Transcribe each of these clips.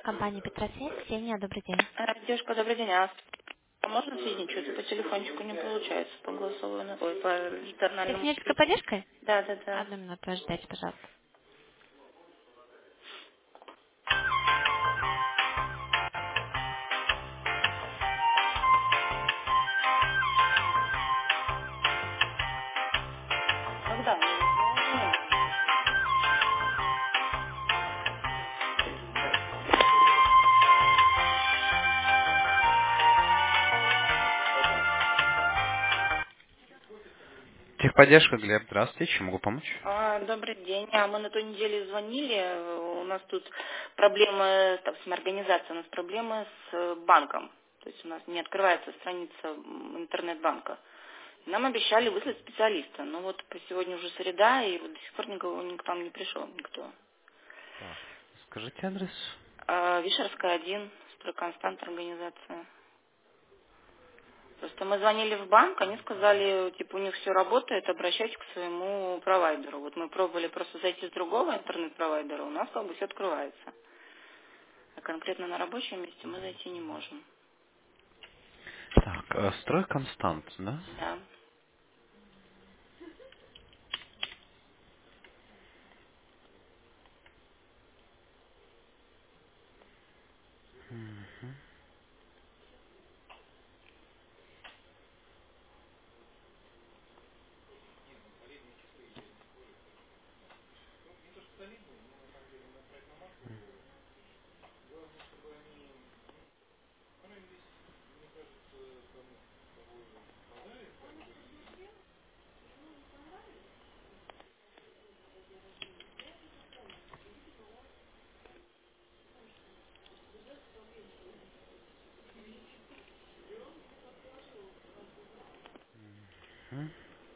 Компания Петросвет. Ксения, добрый день. Девушка, добрый день. А можно соединить? Что-то по телефончику не получается, по голосовой, ой, по С интернальному. технической поддержкой? Да, да, да. Одну минуту, ожидайте, пожалуйста. Когда? Ну, уже не было. Техподдержка, Глеб, здравствуйте, чем могу помочь? Добрый день. Мы на той неделе звонили. У нас тут проблемы с организацией, у нас проблемы с банком. То есть у нас не открывается страница интернет-банка. Нам обещали выслать специалиста. Но вот по сегодня уже среда, и вот до сих пор никто там не пришел, никто. Так, скажите адрес. Вишерская, 1, стройконстант организация. Просто мы звонили в банк, они сказали, типа, у них все работает, обращайтесь к своему провайдеру. Вот мы пробовали просто зайти с другого интернет-провайдера, у нас как бы все открывается. А конкретно на рабочем месте мы зайти не можем. Так, стройконстант, да? Да. М,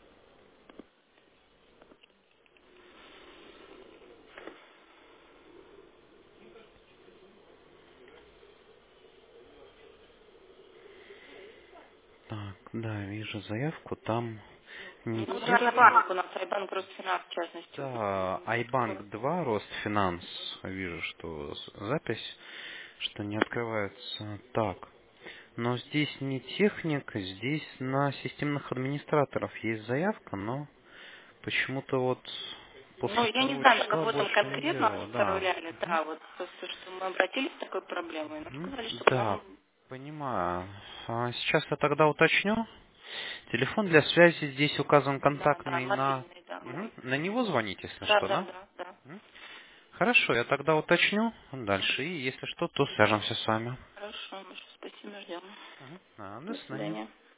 Так, да, вижу заявку, там не Ну, вот техник, Айбанк у нас, Айбанк Росфинанс, в частности, вот да, не Айбанк открывается. 2, Росфинанс, вижу, что запись, что не открывается. Так, но здесь не техник, здесь на системных администраторов есть заявка, но почему-то вот Ну, после я не второго знаю, на числа кого там больше не конкретно делала, да. оставляли, да, вот просто, что мы обратились с такой проблемой, нам Мгм. сказали, что к Да, нам, понимаю. Сейчас я тогда уточню. Телефон для связи здесь указан да, контактный на... мобильный, да, Мгм. мой. На него звонить, если Да, что, да, да? да, да. Мгм. Хорошо, я тогда уточню дальше, и если что, то свяжемся с вами. Хорошо, спасибо, ждем. Мгм. До До свидания. свидания.